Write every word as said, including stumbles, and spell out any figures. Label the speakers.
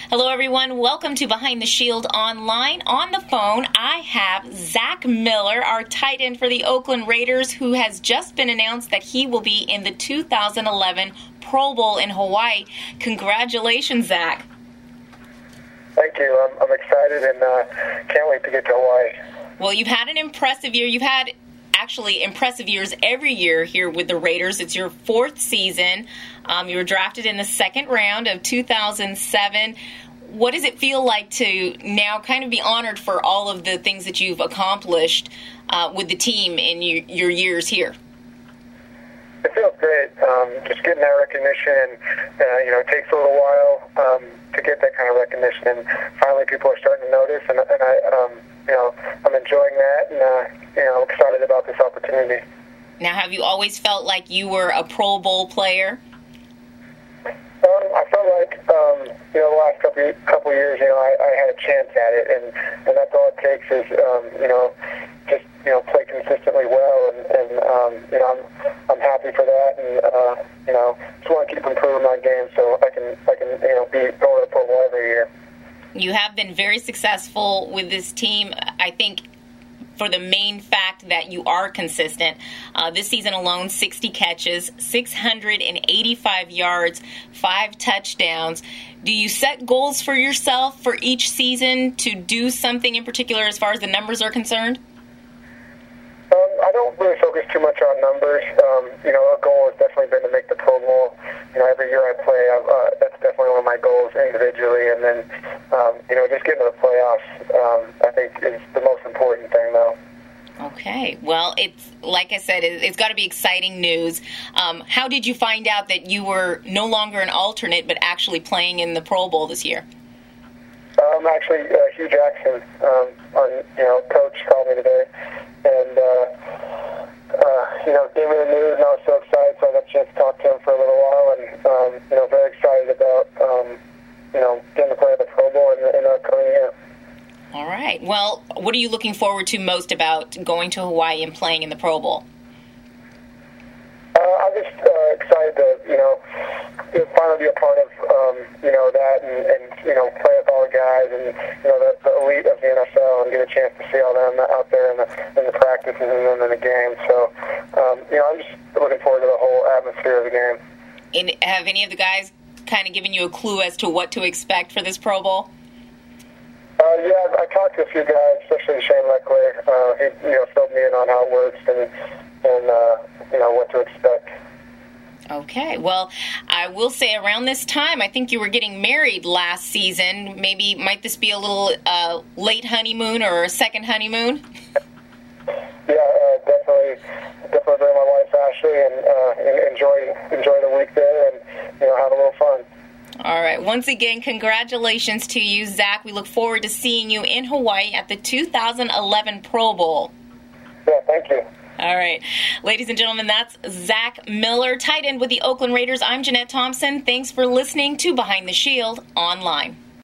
Speaker 1: Hello, everyone. Welcome to Behind the Shield Online. On the phone, I have Zach Miller, our tight end for the Oakland Raiders, who has just been announced that he will be in the two thousand eleven Pro Bowl in Hawaii. Congratulations, Zach.
Speaker 2: Thank you. I'm, I'm excited and uh, can't wait to get to Hawaii.
Speaker 1: Well, you've had an impressive year. You've had actually impressive years every year here with the Raiders. It's your fourth season. Um, you were drafted in the second round of two thousand seven. What does it feel like to now kind of be honored for all of the things that you've accomplished uh, with the team in your, your years here?
Speaker 2: It feels great. Um, just getting that recognition, and uh, you know, it takes a little while um, to get that kind of recognition, and finally people are starting to notice, and, and I, um, you know, I'm enjoying that, and uh, you know, excited about this opportunity.
Speaker 1: Now, have you always felt like you were a Pro Bowl player?
Speaker 2: Um, I felt like, um, you know, the last couple couple years, you know, I, I had a chance at it, and, and that's all it takes is, um, you know, just, you know, play consistently well, and, and um, you know, I'm I'm happy for that, and uh, you know, just want to keep improving my game so I can I can you know be going to the Pro Bowl every year.
Speaker 1: You have been very successful with this team. I think for the main fact that you are consistent. Uh, this season alone, sixty catches, six hundred eighty-five yards, five touchdowns. Do you set goals for yourself for each season to do something in particular as far as the numbers are concerned?
Speaker 2: Um, I don't really focus too much on numbers. Um, you know, our goal has definitely been to make the Pro Bowl. You know, every year I play, I've, uh, that's definitely one of my goals individually. And then, um, you know, just getting to the playoffs, um, I think is the most important thing, though.
Speaker 1: Okay. Well, it's like I said, it, it's got to be exciting news. Um, how did you find out that you were no longer an alternate, but actually playing in the Pro Bowl this year?
Speaker 2: Um, actually, uh, Hugh Jackson, um, on you know, coach called me today, and uh, uh, you know, gave me the news, and I was so excited. So I got a chance to talk to him for a little while, and um, you know, very excited about um, you know, getting to play at the Pro Bowl in, in the upcoming year.
Speaker 1: All right. Well, what are you looking forward to most about going to Hawaii and playing in the Pro Bowl?
Speaker 2: Uh, I'm just uh, excited to, you know, to finally be a part of, um, you know, that and, and, you know, play with all the guys and, you know, the, the elite of the N F L and get a chance to see all them out there in the, in the practices and then in the game. So, um, you know, I'm just looking forward to the whole atmosphere of the game.
Speaker 1: And have any of the guys kind of given you a clue as to what to expect for this Pro Bowl?
Speaker 2: Uh, yeah, I, I talked to a few guys, especially Shane Leclerc. Uh, he, you know, filled me in on how it works and, and uh, you know, what to expect.
Speaker 1: Okay. Well, I will say around this time, I think you were getting married last season. Maybe might this be a little uh, late honeymoon or a second honeymoon?
Speaker 2: Yeah, uh, definitely, definitely bring my wife Ashley and uh, enjoy enjoy the week there and you know have a little fun.
Speaker 1: All right. Once again, congratulations to you, Zach. We look forward to seeing you in Hawaii at the two thousand eleven Pro Bowl.
Speaker 2: Yeah, thank you.
Speaker 1: All right. Ladies and gentlemen, that's Zach Miller, tight end with the Oakland Raiders. I'm Jeanette Thompson. Thanks for listening to Behind the Shield Online.